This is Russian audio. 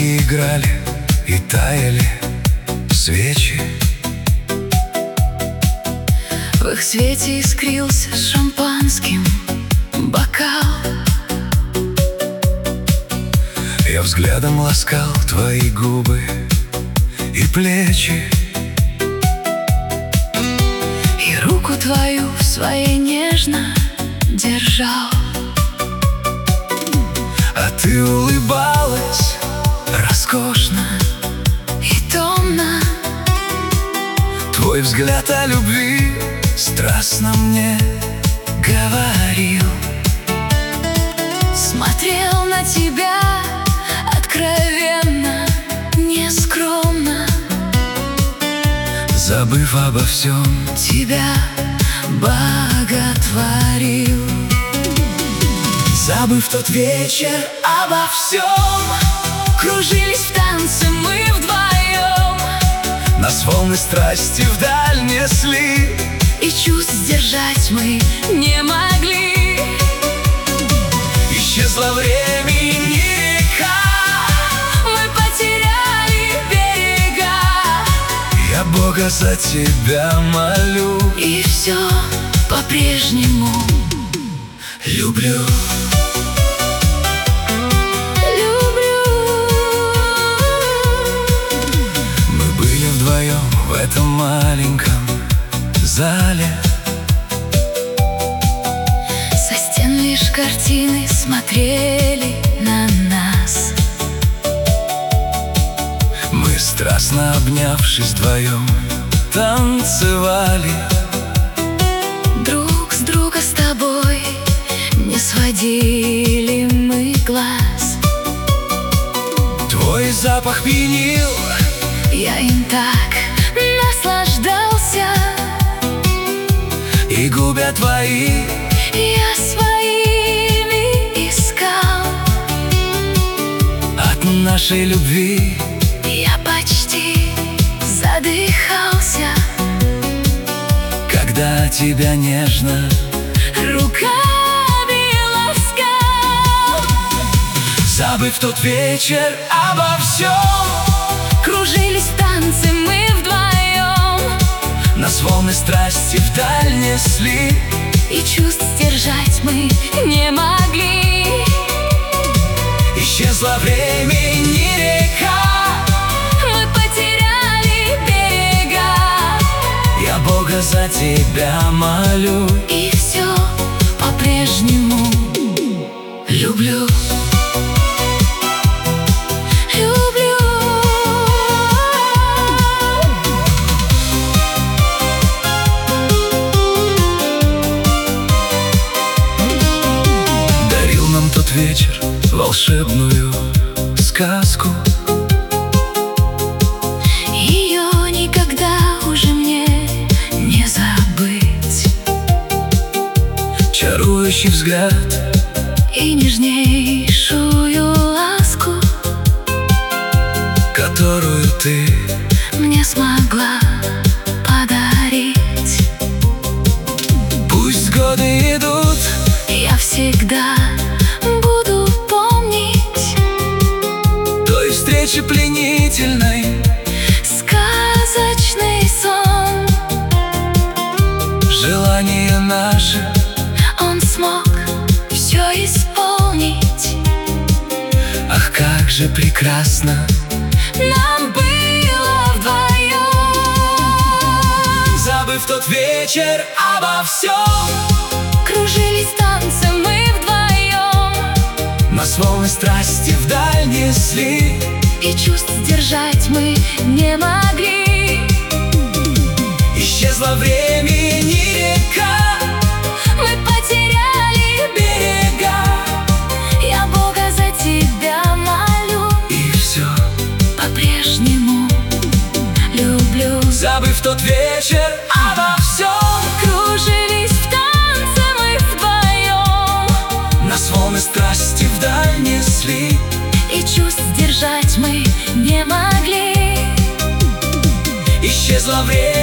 Огоньки играли и таяли свечи. В их свете искрился шампанским бокал. Я взглядом ласкал твои губы и плечи, и руку твою в своей нежно держал. а ты улыбалась Роскошно и томно. Твой взгляд о любви страстно мне говорил. Смотрел на тебя откровенно, нескромно, Забыв обо всем, тебя боготворил. забыв тот вечер Обо всем кружились в танце мы вдвоем, нас волны страсти вдаль несли, и чувств сдержать мы не могли. исчезло время и не река, Мы потеряли берега, я Бога за тебя молю. и все по-прежнему Люблю. Мы были вдвоем в этом маленьком зале. Со стен лишь картины смотрели на нас. Мы, страстно обнявшись вдвоем, танцевали. Друг с друга с тобой не сводили мы глаз. Твой запах пьянил, Я им так наслаждался, и губя твои я своими искал. от нашей любви Я почти задыхался, когда тебя нежно руками ласкал. забыв тот вечер обо всем, Кружились в танце мы вдвоем, нас волны страсти вдаль несли, и чувств сдержать мы не могли. исчезло время и не река, Мы потеряли берега, я Бога за тебя молю. и все по-прежнему Люблю. люблю. Дарил нам тот вечер волшебную сказку. Ее никогда уже мне не забыть. Чарующий взгляд И нежнейшую ласку, которую ты мне смогла подарить. пусть годы идут, Я всегда буду помнить той встречи пленительной, сказочный сон. желание наше Он смог все исполнить. ах, как же прекрасно Нам было вдвоем. забыв тот вечер обо всем, Кружились в танце мы вдвоем, нас волны страсти вдаль несли, и чувств сдержать мы не могли. исчезло время и не река, Мы потеряли берега, Я Бога за тебя молю, и все по-прежнему люблю. забыв тот вечер обо всем, Кружились в танце мы вдвоем, нас волны страсти вдаль несли, и чувств сдержать мы не могли. исчезло время